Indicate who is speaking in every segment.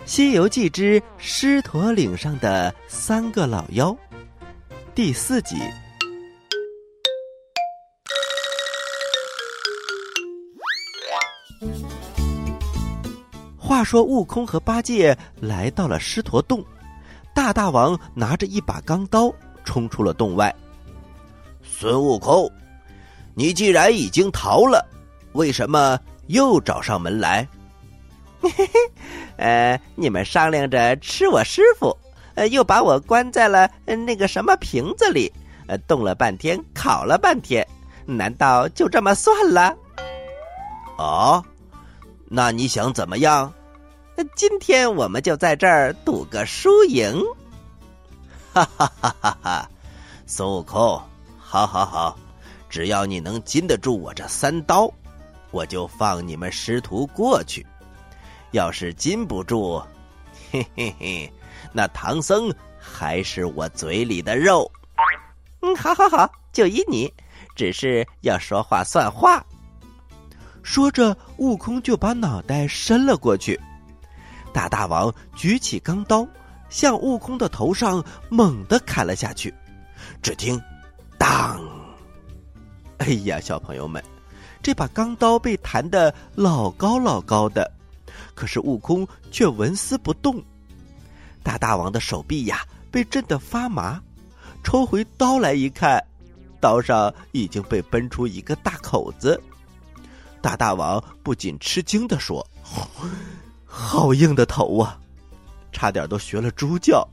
Speaker 1: 西游记之狮驼岭上的3个老妖第4集。话说悟空和八戒来到了狮驼洞，大王拿着一把钢刀冲出了洞外。
Speaker 2: 孙悟空，你既然已经逃了，为什么又找上门来？
Speaker 1: 你们商量着吃我师傅，又把我关在了那个什么瓶子里，冻了半天，烤了半天，难道就这么算了？
Speaker 2: 哦，那你想怎么样？
Speaker 1: 今天我们就在这儿赌个输赢。
Speaker 2: 哈哈哈哈哈！孙悟空，好，只要你能禁得住我这3刀，我就放你们师徒过去。要是禁不住，嘿嘿嘿，那唐僧还是我嘴里的肉。
Speaker 1: 好，就依你，只是要说话算话。说着，悟空就把脑袋伸了过去。大王举起钢刀，向悟空的头上猛地砍了下去。只听当！哎呀，小朋友们，这把钢刀被弹得老高的，可是悟空却纹丝不动。大王的手臂呀被震得发麻，抽回刀来一看，刀上已经被崩出一个大口子。大王不仅吃惊地说：好硬的头啊，差点都学了猪叫。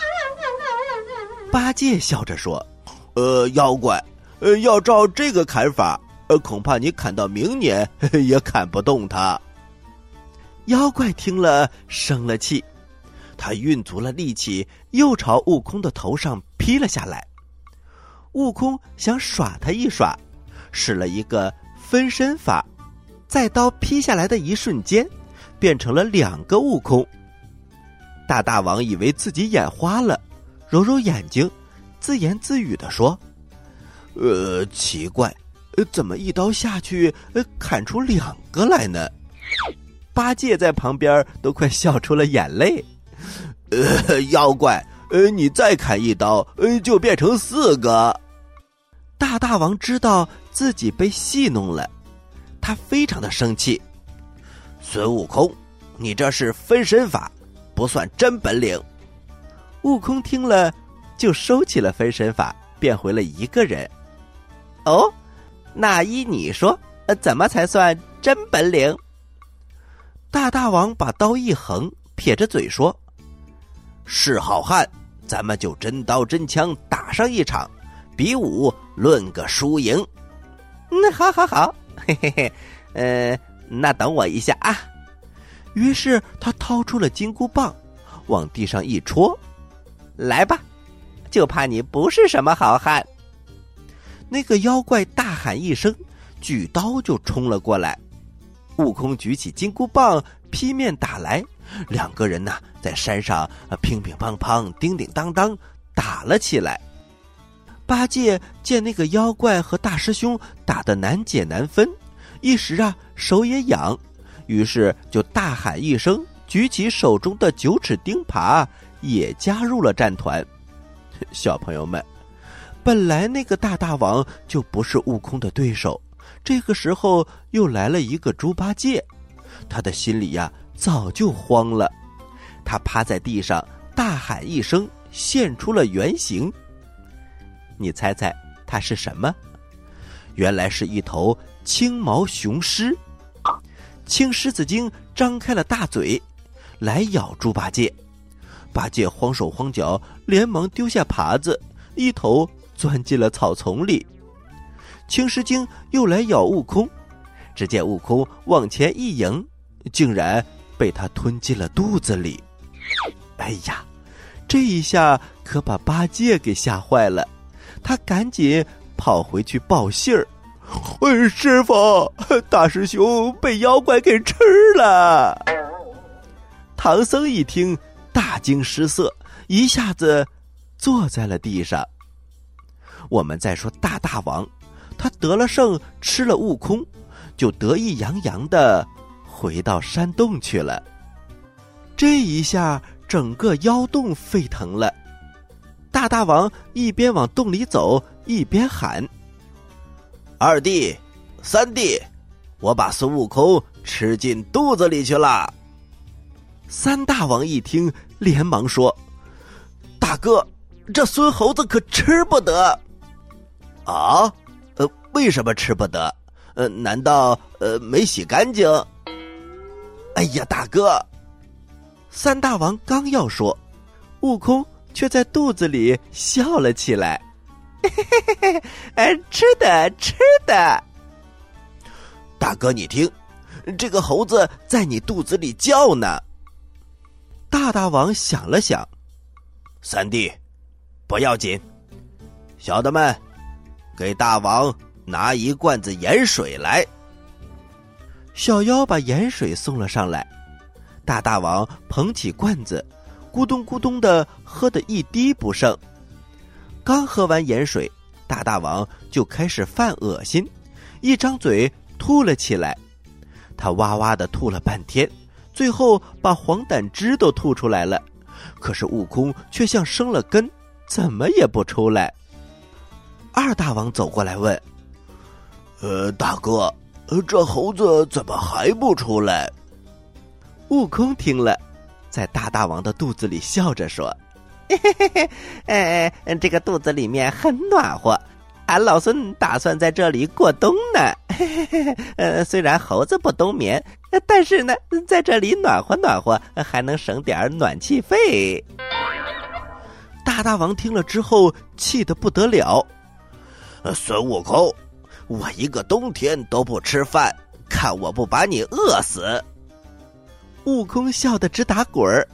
Speaker 1: 八戒笑着说：
Speaker 2: 妖怪，要照这个砍法，恐怕你砍到明年也砍不动他。
Speaker 1: 妖怪听了生了气，他运足了力气，又朝悟空的头上劈了下来。悟空想耍他一耍，使了一个分身法，在刀劈下来的一瞬间，变成了2个悟空。大王以为自己眼花了，揉揉眼睛，自言自语地说：奇怪，怎么一刀下去砍出2个来呢？八戒在旁边都快笑出了眼泪。
Speaker 2: 妖怪，你再砍一刀，就变成4个。
Speaker 1: 大王知道自己被戏弄了，他非常的生气。
Speaker 2: 孙悟空，你这是分身法，不算真本领。
Speaker 1: 悟空听了，就收起了分身法，变回了一个人。哦，那依你说，怎么才算真本领？大王把刀一横，撇着嘴说：
Speaker 2: 是好汉，咱们就真刀真枪打上一场，比武论个输赢。
Speaker 1: 好，嘿嘿嘿，那等我一下啊。于是他掏出了金箍棒，往地上一戳，来吧，就怕你不是什么好汉。那个妖怪大喊一声，举刀就冲了过来。悟空举起金箍棒劈面打来，2个人在山上乒乒乓乓叮叮当当打了起来。八戒见那个妖怪和大师兄打得难解难分，一时手也痒，于是就大喊一声，举起手中的9齿钉耙也加入了战团。小朋友们，本来那个大王就不是悟空的对手，这个时候又来了一个猪八戒，他的心里早就慌了。他趴在地上大喊一声，现出了原形。你猜猜它是什么？原来是一头青毛雄狮。青狮子精张开了大嘴，来咬猪八戒。八戒慌手慌脚，连忙丢下耙子，一头钻进了草丛里。青狮精又来咬悟空，只见悟空往前一迎，竟然被他吞进了肚子里。哎呀，这一下可把八戒给吓坏了，他赶紧跑回去报信儿。师傅，大师兄被妖怪给吃了。唐僧一听大惊失色，一下子坐在了地上。我们再说大王，他得了胜，吃了悟空，就得意洋洋地回到山洞去了。 这一下整个妖洞沸腾了。大大王一边往洞里走，一边喊：
Speaker 2: 二弟，三弟，我把孙悟空吃进肚子里去了。
Speaker 1: 三大王一听，连忙说：
Speaker 2: 大哥，这孙猴子可吃不得。啊？为什么吃不得？难道没洗干净？哎呀，大哥！
Speaker 1: 三大王刚要说，悟空却在肚子里笑了起来。吃的，吃的。
Speaker 2: 大哥，你听，这个猴子在你肚子里叫呢。
Speaker 1: 大大王想了想：
Speaker 2: 三弟，不要紧，小的们，给大王拿一罐子盐水来。
Speaker 1: 小妖把盐水送了上来，大大王捧起罐子，咕咚咕咚的喝得一滴不剩。刚喝完盐水，大大王就开始犯恶心，一张嘴吐了起来。他哇哇的吐了半天，最后把黄疸汁都吐出来了。可是悟空却像生了根，怎么也不出来。二大王走过来问：
Speaker 2: 大哥，这猴子怎么还不出来？
Speaker 1: 悟空听了，在大大王的肚子里笑着说：这个肚子里面很暖和，俺老孙打算在这里过冬呢。虽然猴子不冬眠，但是呢，在这里暖和暖和，还能省点暖气费。大大王听了之后，气得不得了。
Speaker 2: 孙悟空，我一个冬天都不吃饭，看我不把你饿死！
Speaker 1: 悟空笑得直打滚儿。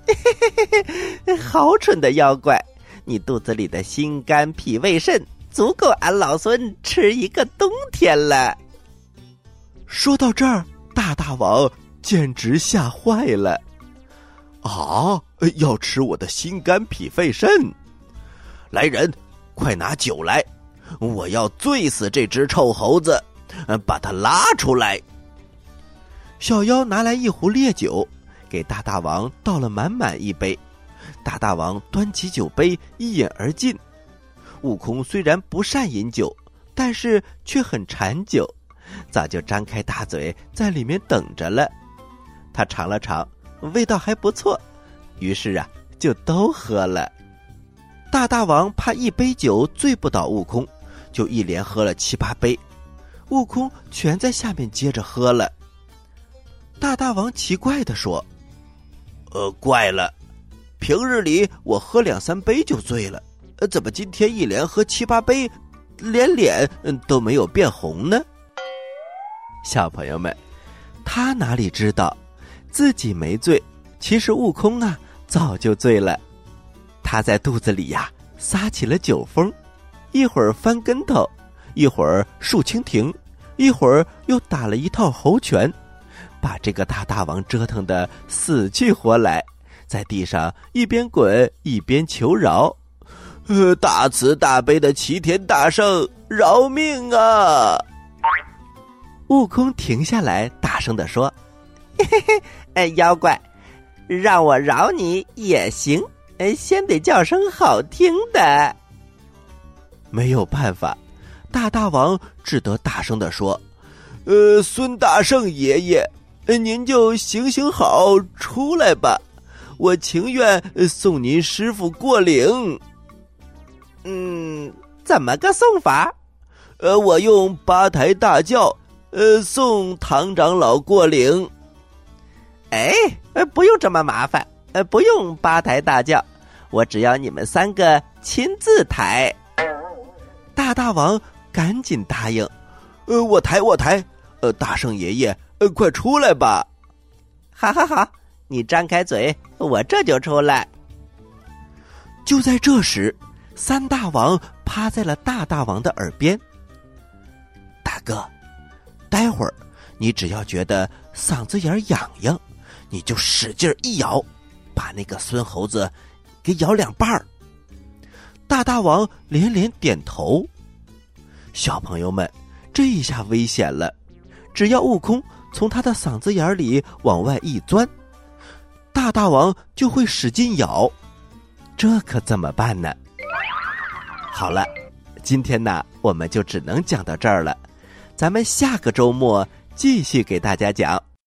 Speaker 1: 好蠢的妖怪，你肚子里的心肝脾胃肾足够俺老孙吃一个冬天了。说到这儿，大大王简直吓坏了。
Speaker 2: 啊，要吃我的心肝脾肺肾？来人，快拿酒来，我要醉死这只臭猴子，把它拉出来。
Speaker 1: 小妖拿来一壶烈酒，给大大王倒了满满一杯。大大王端起酒杯一饮而尽。悟空虽然不善饮酒，但是却很馋酒，早就张开大嘴在里面等着了。他尝了尝，味道还不错，于是啊，就都喝了。大大王怕一杯酒醉不倒悟空，就一连喝了7、8杯，悟空全在下面接着喝了。大大王奇怪地说：
Speaker 2: 怪了，平日里我喝2、3杯就醉了，怎么今天一连喝7、8杯，连脸都没有变红呢？
Speaker 1: 小朋友们，他哪里知道自己没醉，其实悟空啊早就醉了。他在肚子里呀撒起了酒疯，一会儿翻跟头，一会儿竖蜻蜓，一会儿又打了一套猴拳，把这个大大王折腾得死去活来，在地上一边滚一边求饶：
Speaker 2: 大慈大悲的齐天大圣，饶命啊！
Speaker 1: 悟空停下来大声地说：妖怪，让我饶你也行，先得叫声好听的。没有办法，大大王只得大声地说：
Speaker 2: 孙大圣爷爷，您就行行好，出来吧，我情愿送您师傅过岭。
Speaker 1: 怎么个送法？
Speaker 2: 我用8抬大轿，送唐长老过岭。
Speaker 1: 不用这么麻烦，不用8抬大轿，我只要你们3个亲自抬。大大王赶紧答应：
Speaker 2: 我抬。大圣爷爷，快出来吧！
Speaker 1: 好，你张开嘴，我这就出来。就在这时，三大王趴在了大大王的耳边：大哥，待会儿你只要觉得嗓子眼痒痒，你就使劲一咬，把那个孙猴子给咬2半儿。大大王连连点头。小朋友们，这一下危险了，只要悟空从他的嗓子眼里往外一钻， 大王就会使劲咬，这可怎么办呢？好了，今天呢我们就只能讲到这儿了，咱们下个周末继续给大家讲。